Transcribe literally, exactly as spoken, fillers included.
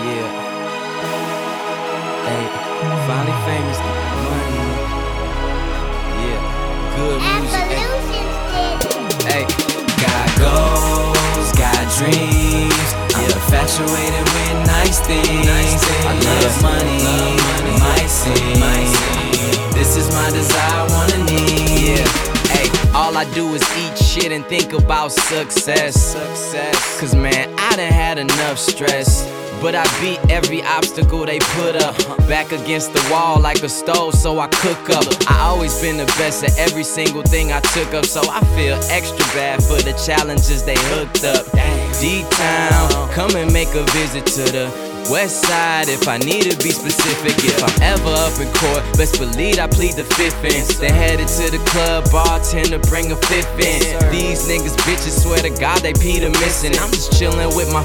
Yeah. Hey, finally famous. Money. Yeah. Good music. Hey, got goals, got dreams. I'm infatuated with nice things. I love money, might seem. This is my desire, wanna need. Yeah. Hey, all I do is eat shit and think about success. Success. Cause man, I done had enough stress. But I beat every obstacle they put up. Back against the wall like a stove, so I cook up. I always been the best at every single thing I took up, so I feel extra bad for the challenges they hooked up. D-Town, come and make a visit to the West Side if I need to be specific. If I'm ever up in court, best believe I plead the fifth in. Then headed to the club, bartender, bring a fifth in. These niggas bitches swear to God they Peter missing. I'm just chillin' with my